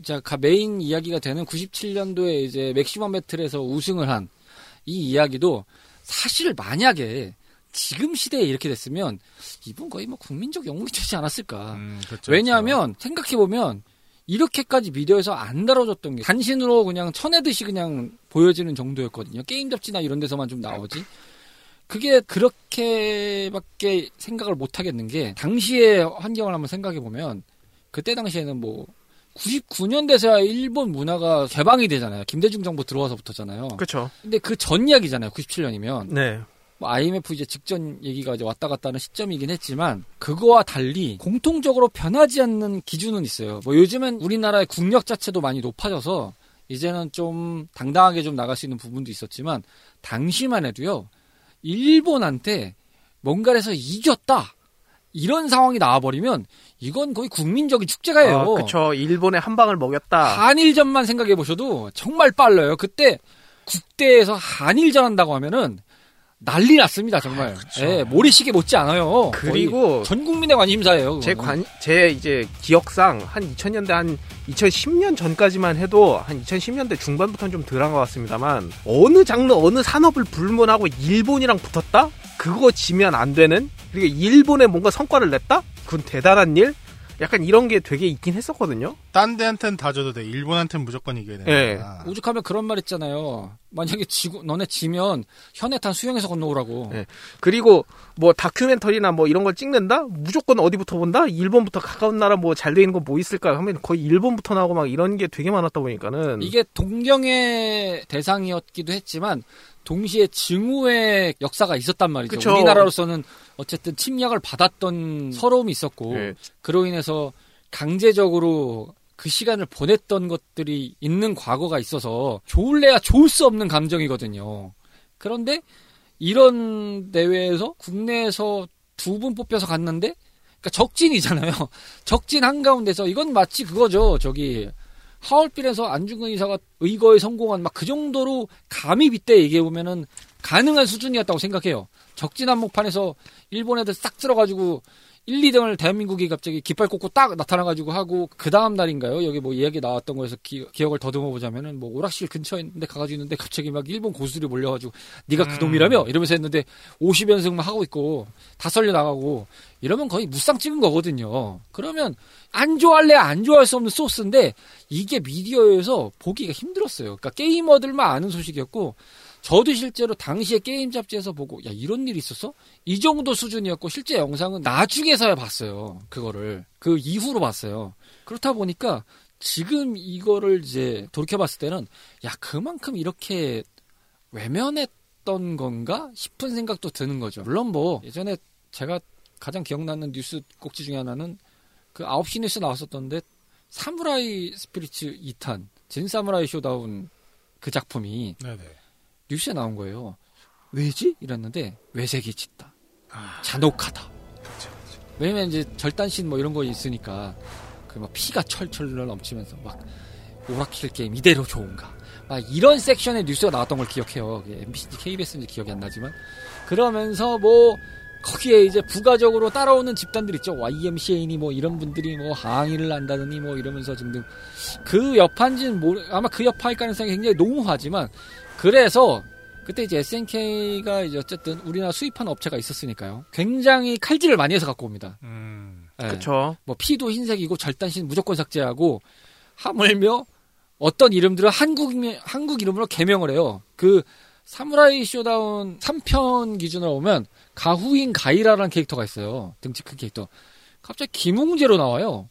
A: 메인 이야기가 되는 97년도에 이제 맥시멈 배틀에서 우승을 한 이 이야기도 사실 만약에 지금 시대에 이렇게 됐으면 이분 거의 뭐 국민적 영웅이 되지 않았을까.
D: 그렇죠,
A: 왜냐하면 생각해보면 이렇게까지 미디어에서 안 다뤄졌던 게 단신으로 그냥 쳐내듯이 그냥 보여지는 정도였거든요. 게임 잡지나 이런 데서만 좀 나오지. 그게 그렇게밖에 생각을 못 하겠는 게 당시의 환경을 한번 생각해 보면 그때 당시에는 뭐 99년대에서야 일본 문화가 개방이 되잖아요. 김대중 정부 들어와서부터잖아요.
B: 그렇죠.
A: 근데 그 전 이야기잖아요. 97년이면.
B: 네.
A: 뭐 IMF 이제 직전 얘기가 이제 왔다 갔다 하는 시점이긴 했지만 그거와 달리 공통적으로 변하지 않는 기준은 있어요. 뭐 요즘은 우리나라의 국력 자체도 많이 높아져서 이제는 좀 당당하게 좀 나갈 수 있는 부분도 있었지만 당시만 해도요. 일본한테 뭔가를 해서 이겼다. 이런 상황이 나와버리면 이건 거의 국민적인 축제가예요.
B: 그렇죠. 일본에 한 방을 먹였다.
A: 한일전만 생각해 보셔도 정말 빨라요. 그때 국대에서 한일전 한다고 하면은 난리 났습니다. 정말. 예, 모래시계 못지 않아요.
B: 그리고
A: 전 국민의 관심사예요.
B: 제 이제 기억상 한 2000년대 한 2010년 전까지만 해도 한 2010년대 중반부터는 좀 덜한 것 같습니다만 어느 장르 어느 산업을 불문하고 일본이랑 붙었다? 그거 지면 안 되는? 그리고 일본에 뭔가 성과를 냈다? 그건 대단한 일? 약간 이런 게 되게 있긴 했었거든요.
D: 딴 데한테는 다 줘도 돼. 일본한테는 무조건 이겨야 된다.
B: 네.
A: 오죽하면 그런 말 있잖아요. 만약에 너네 지면 현해탄 수영해서 건너오라고.
B: 네. 그리고 뭐 다큐멘터리나 뭐 이런 걸 찍는다? 무조건 어디부터 본다? 일본부터 가까운 나라 뭐 잘 돼 있는 거 뭐 있을까? 하면 거의 일본부터 나오고 막 이런 게 되게 많았다 보니까는
A: 이게 동경의 대상이었기도 했지만 동시에 증오의 역사가 있었단 말이죠.
B: 그쵸.
A: 우리나라로서는 어쨌든 침략을 받았던 서러움이 있었고
B: 네.
A: 그로 인해서 강제적으로 그 시간을 보냈던 것들이 있는 과거가 있어서 좋을래야 좋을 수 없는 감정이거든요. 그런데 이런 대회에서 국내에서 2분 뽑혀서 갔는데 그러니까 적진이잖아요. 적진 한가운데서 이건 마치 그거죠. 하얼빈에서 안중근 의사가 의거에 성공한 막 그 정도로 감히 빗대 얘기해보면은 가능한 수준이었다고 생각해요. 적진 한복판에서 일본 애들 싹 들어가지고 1, 2등을 대한민국이 갑자기 깃발 꽂고 딱 나타나가지고 하고 그 다음 날인가요? 여기 뭐 이야기 나왔던 거에서 기억을 더듬어 보자면은 뭐 오락실 근처에 있는데 가가지고 있는데 갑자기 막 일본 고수들이 몰려가지고 네가 그 놈이라며? 이러면서 했는데 50연승 막 하고 있고 다 썰려 나가고 이러면 거의 무쌍 찍은 거거든요. 그러면 안 좋아할래 안 좋아할 수 없는 소스인데 이게 미디어에서 보기가 힘들었어요. 그러니까 게이머들만 아는 소식이었고 저도 실제로 당시에 게임 잡지에서 보고 야 이런 일이 있었어? 이 정도 수준이었고 실제 영상은 나중에서야 봤어요. 그거를 그 이후로 봤어요. 그렇다 보니까 지금 이거를 이제 돌이켜봤을 때는 야 그만큼 이렇게 외면했던 건가 싶은 생각도 드는 거죠. 물론 뭐 예전에 제가 가장 기억나는 뉴스 꼭지 중에 하나는 그 9시 뉴스 나왔었던데 사무라이 스피리츠 2탄 진 사무라이 쇼다운 그 작품이
D: 네네.
A: 뉴스에 나온 거예요. 왜지? 이랬는데 외색이 짙다. 잔혹하다.
D: 그쵸.
A: 왜냐면 이제 절단신 뭐 이런 거 있으니까 그 막 피가 철철 넘치면서 막 오락실 게임 이대로 좋은가. 막 이런 섹션의 뉴스가 나왔던 걸 기억해요. MBC인지 KBS인지 기억이 안 나지만 그러면서 뭐 거기에 이제 부가적으로 따라오는 집단들 있죠. YMCA니 뭐 이런 분들이 뭐 항의를 한다더니 뭐 이러면서 등등 그 여파인지는 아마 그 여파일 가능성이 굉장히 농후하지만 그래서 그때 이제 SNK가 이제 어쨌든 우리나라 수입한 업체가 있었으니까요. 굉장히 칼질을 많이 해서 갖고 옵니다. 네.
B: 그렇죠.
A: 뭐 피도 흰색이고 절단신 무조건 삭제하고 하물며 어떤 이름들은 한국 이름으로 개명을 해요. 그 사무라이 쇼다운 3편 기준으로 보면 가후인 가이라라는 캐릭터가 있어요. 등치 큰 캐릭터. 갑자기 김웅재로 나와요.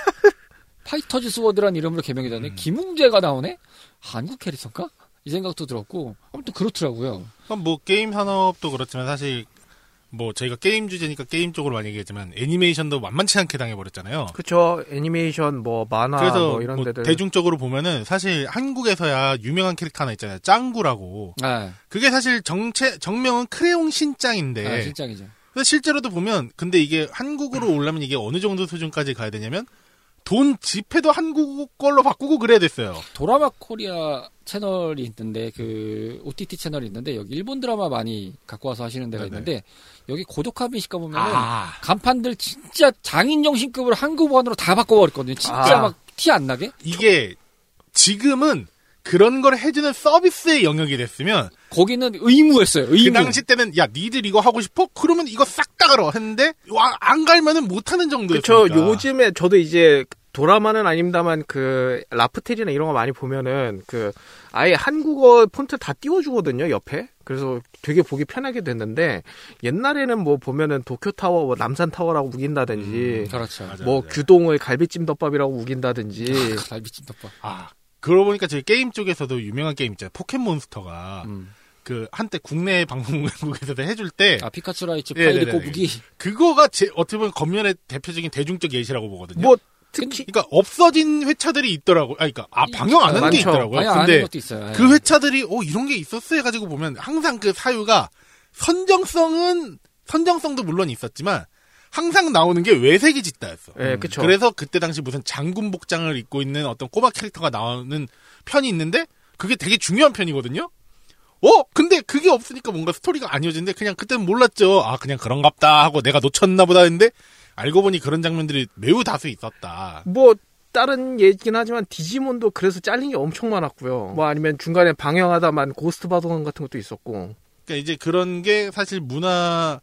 A: 파이터즈 스워드라는 이름으로 개명이 되네. 김웅재가 나오네? 한국 캐릭터인가? 이 생각도 들었고 아무튼 그렇더라고요.
D: 뭐 게임 산업도 그렇지만 사실 뭐 저희가 게임 주제니까 게임 쪽으로 많이 얘기했지만 애니메이션도 만만치 않게 당해버렸잖아요.
B: 그렇죠. 애니메이션 뭐 만화
D: 그래서
B: 뭐 이런 데들
D: 대중적으로 보면은 사실 한국에서야 유명한 캐릭터 하나 있잖아요. 짱구라고.
A: 네.
D: 그게 사실 정명은 크레용 신짱인데.
A: 아, 신짱이죠.
D: 근데 실제로도 보면 근데 이게 한국으로 오려면 이게 어느 정도 수준까지 가야 되냐면 돈 지폐도 한국 걸로 바꾸고 그래야 됐어요.
A: 도라마 코리아 채널이 있는데 그 OTT 채널이 있는데 여기 일본 드라마 많이 갖고 와서 하시는 데가
D: 네네.
A: 있는데 여기 고독한 미식가 보면은 간판들 진짜 장인 정신급으로 한국어로 다 바꿔버렸거든요. 진짜 막 티 안 나게.
D: 이게 지금은 그런 걸 해주는 서비스의 영역이 됐으면
A: 거기는 의무였어요. 의무.
D: 그 당시 때는 야 니들 이거 하고 싶어? 그러면 이거 싹 다 걸어 했는데 안 갈면은 못하는 정도였으니까.
B: 그렇죠. 요즘에 저도 이제 도라마는 아닙니다만 그 라프텔이나 이런 거 많이 보면은 그 아예 한국어 폰트 다 띄워주거든요 옆에. 그래서 되게 보기 편하게 됐는데 옛날에는 뭐 보면은 도쿄타워, 뭐 남산타워라고 우긴다든지,
A: 그렇죠.
D: 맞아,
B: 뭐
D: 맞아.
B: 규동을 갈비찜덮밥이라고 우긴다든지.
A: 갈비찜덮밥.
D: 그러고 보니까 저희 게임 쪽에서도 유명한 게임 있잖아요. 포켓몬스터가 그 한때 국내 방송국에서도 해줄 때
A: 피카츄 라이츠
D: 예,
A: 파이리
D: 네네네.
A: 꼬부기.
D: 그거가 어떻게 보면 검열의 대표적인 대중적 예시라고 보거든요.
B: 뭐 특히
D: 그러니까 없어진 회차들이 있더라고. 그러니까 방영 안 하는 게
B: 많죠.
D: 있더라고요.
A: 아니, 안
D: 근데
A: 하는 것도 있어요.
D: 그 회차들이 이런 게 있었어 해가지고 보면 항상 그 사유가 선정성도 물론 있었지만 항상 나오는 게 외색이 짙다였어.
B: 예, 그쵸.
D: 그래서 그때 당시 무슨 장군 복장을 입고 있는 어떤 꼬마 캐릭터가 나오는 편이 있는데 그게 되게 중요한 편이거든요. 근데 그게 없으니까 뭔가 스토리가 안 이어지는데 그냥 그때는 몰랐죠. 그냥 그런갑다 하고 내가 놓쳤나 보다 했는데 알고 보니 그런 장면들이 매우 다수 있었다.
B: 뭐 다른 얘기긴 하지만 디지몬도 그래서 잘린 게 엄청 많았고요. 뭐 아니면 중간에 방영하다만 고스트 바둑원 같은 것도 있었고.
D: 그러니까 이제 그런 게 사실 문화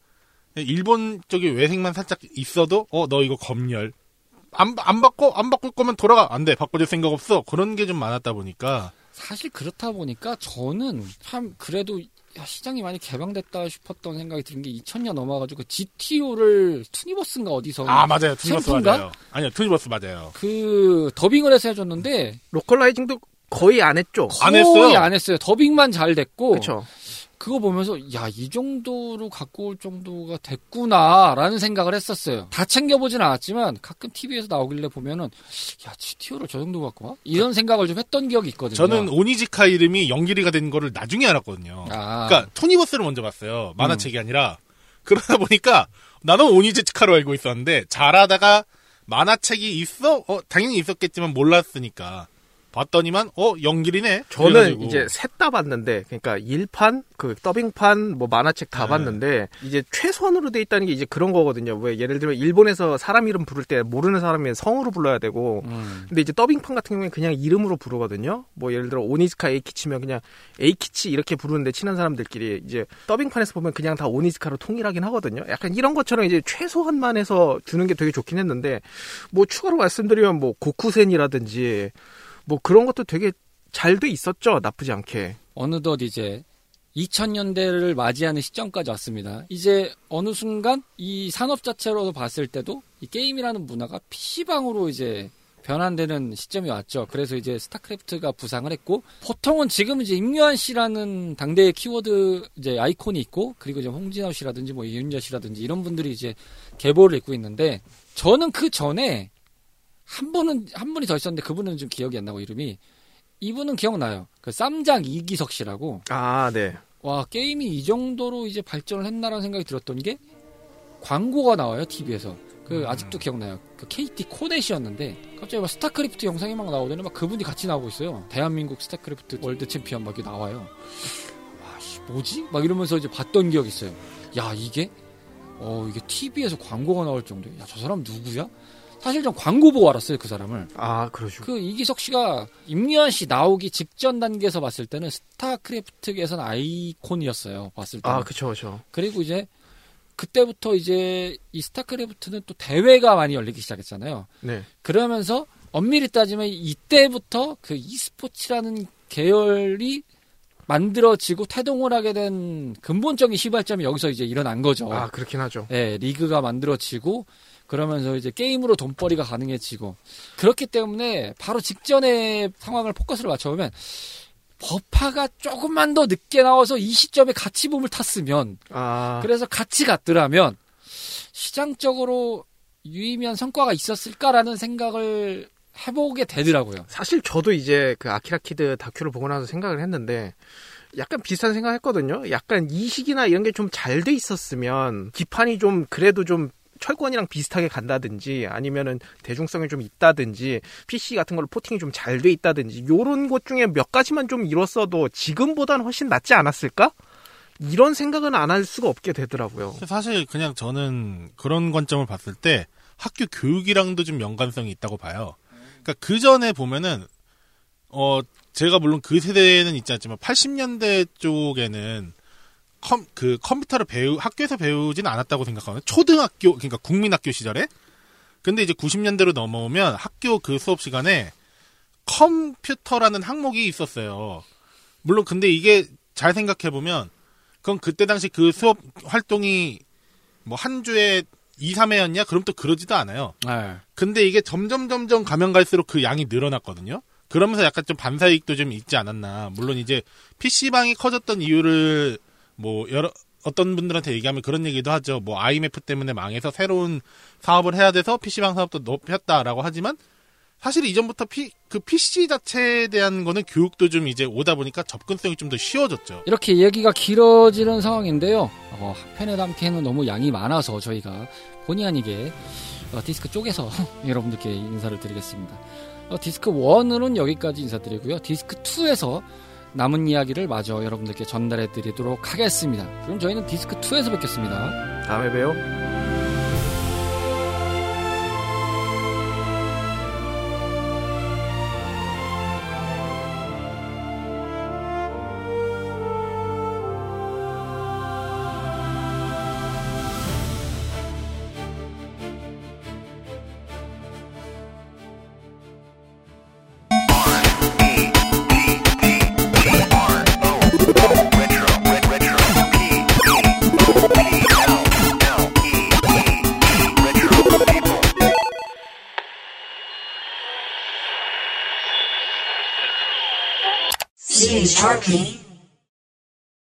D: 일본 쪽의 외색만 살짝 있어도 너 이거 검열 안 바꿀 거면 돌아가 안 돼 바꿔줄 생각 없어 그런 게 좀 많았다 보니까
A: 사실 그렇다 보니까 저는 참 그래도 시장이 많이 개방됐다 싶었던 생각이 드는 게 2000년 넘어가지고 GTO를 투니버스인가 어디서
D: 맞아요 투니버스
A: 챔프인가?
D: 맞아요 아니요 투니버스 맞아요
A: 그 더빙을 해서 해줬는데
B: 로컬라이징도 거의 안 했죠.
D: 안 했어요.
A: 거의 안 했어요. 더빙만 잘 됐고
B: 그렇죠.
A: 그거 보면서 이 정도로 갖고 올 정도가 됐구나라는 생각을 했었어요. 다 챙겨보진 않았지만 가끔 TV에서 나오길래 보면은 GTO를 저 정도 갖고 와? 이런 생각을 좀 했던 기억이 있거든요.
D: 저는 오니지카 이름이 연기리가 된 거를 나중에 알았거든요. 그러니까 투니버스를 먼저 봤어요. 만화책이 아니라. 그러다 보니까 나는 오니지카로 알고 있었는데 잘하다가 만화책이 있어? 당연히 있었겠지만 몰랐으니까. 봤더니만 연기리네.
B: 저는
D: 그래가지고.
B: 이제 셋 다 봤는데 그러니까 1판, 그 더빙판, 뭐 만화책 다 봤는데 이제 최소한으로 돼 있다는 게 이제 그런 거거든요. 왜 예를 들면 일본에서 사람 이름 부를 때 모르는 사람이 성으로 불러야 되고 근데 이제 더빙판 같은 경우에 그냥 이름으로 부르거든요. 뭐 예를 들어 오니즈카 에이키치면 그냥 에이키치 이렇게 부르는데 친한 사람들끼리 이제 더빙판에서 보면 그냥 다 오니즈카로 통일하긴 하거든요. 약간 이런 것처럼 이제 최소한만 해서 주는 게 되게 좋긴 했는데 뭐 추가로 말씀드리면 뭐 고쿠센이라든지 뭐 그런 것도 되게 잘 돼 있었죠. 나쁘지 않게.
A: 어느덧 이제 2000년대를 맞이하는 시점까지 왔습니다. 이제 어느 순간 이 산업 자체로 봤을 때도 이 게임이라는 문화가 PC방으로 이제 변환되는 시점이 왔죠. 그래서 이제 스타크래프트가 부상을 했고, 보통은 지금 이제 임요한 씨라는 당대의 키워드 이제 아이콘이 있고, 그리고 이제 홍진호 씨라든지 뭐 이윤여 씨라든지 이런 분들이 이제 계보를 잇고 있는데, 저는 그 전에 한 분이 더 있었는데 그분은 좀 기억이 안 나고 이름이, 이분은 기억나요. 그 쌈장 이기석 씨라고.
B: 아, 네.
A: 와, 게임이 이 정도로 이제 발전을 했나라는 생각이 들었던 게, 광고가 나와요, TV에서. 아직도 기억나요. 그 KT 코넷이었는데, 갑자기 막 스타크래프트 영상이 막 나오더니 막 그분이 같이 나오고 있어요. 대한민국 스타크래프트 월드 챔피언 막 이렇게 나와요. 와, 씨, 뭐지? 막 이러면서 이제 봤던 기억이 있어요. 야, 이게 TV에서 광고가 나올 정도야. 야, 저 사람 누구야? 사실 전 광고 보고 알았어요, 그 사람을.
B: 아, 그러죠.
A: 그 이기석 씨가 임요한 씨 나오기 직전 단계에서 봤을 때는 스타크래프트계에서는 아이콘이었어요. 봤을 때.
B: 아, 그쵸.
A: 그리고 이제 그때부터 이제 이 스타크래프트는 또 대회가 많이 열리기 시작했잖아요.
B: 네.
A: 그러면서 엄밀히 따지면 이때부터 그 e스포츠라는 계열이 만들어지고 태동을 하게 된 근본적인 시발점이 여기서 이제 일어난 거죠.
B: 아, 그렇긴 하죠.
A: 네, 리그가 만들어지고 그러면서 이제 게임으로 돈벌이가 가능해지고, 그렇기 때문에 바로 직전의 상황을 포커스를 맞춰보면 버파가 조금만 더 늦게 나와서 이 시점에 같이 붐을 탔으면, 그래서 같이 갔더라면 시장적으로 유의미한 성과가 있었을까라는 생각을 해보게 되더라고요.
B: 사실 저도 이제 그 아키라 키드 다큐를 보고 나서 생각을 했는데, 약간 비슷한 생각 했거든요. 약간 이식이나 이런 게 좀 잘 돼 있었으면, 기판이 좀 그래도 좀 철권이랑 비슷하게 간다든지, 아니면은 대중성이 좀 있다든지, PC 같은 걸로 포팅이 좀 잘 돼 있다든지, 요런 것 중에 몇 가지만 좀 이뤘어도 지금보다는 훨씬 낫지 않았을까? 이런 생각은 안 할 수가 없게 되더라고요.
D: 사실 그냥 저는 그런 관점을 봤을 때 학교 교육이랑도 좀 연관성이 있다고 봐요. 그러니까 그 전에 보면은 제가 물론 그 세대에는 있지 않지만 80년대 쪽에는 컴퓨터를 학교에서 배우진 않았다고 생각하거든요. 초등학교, 그러니까 국민학교 시절에. 근데 이제 90년대로 넘어오면 학교 그 수업 시간에 컴퓨터라는 항목이 있었어요. 물론 근데 이게 잘 생각해보면, 그건 그때 당시 그 수업 활동이 뭐 한 주에 2, 3회였냐? 그럼 또 그러지도 않아요.
A: 네.
D: 근데 이게 점점 가면 갈수록 그 양이 늘어났거든요. 그러면서 약간 좀 반사이익도 좀 있지 않았나. 물론 이제 PC방이 커졌던 이유를 뭐 어떤 분들한테 얘기하면 그런 얘기도 하죠. 뭐 IMF 때문에 망해서 새로운 사업을 해야 돼서 PC방 사업도 높였다라고 하지만, 사실 이전부터 그 PC 자체에 대한 거는 교육도 좀 이제 오다 보니까 접근성이 좀 더 쉬워졌죠.
A: 이렇게 얘기가 길어지는 상황인데요. 한편에 담기에는 너무 양이 많아서 저희가 본의 아니게 디스크 쪽에서 여러분들께 인사를 드리겠습니다. 디스크 1으로는 여기까지 인사드리고요. 디스크 2에서 남은 이야기를 마저 여러분들께 전달해 드리도록 하겠습니다. 그럼 저희는 디스크 2에서 뵙겠습니다.
B: 다음에 봬요.
E: CHRP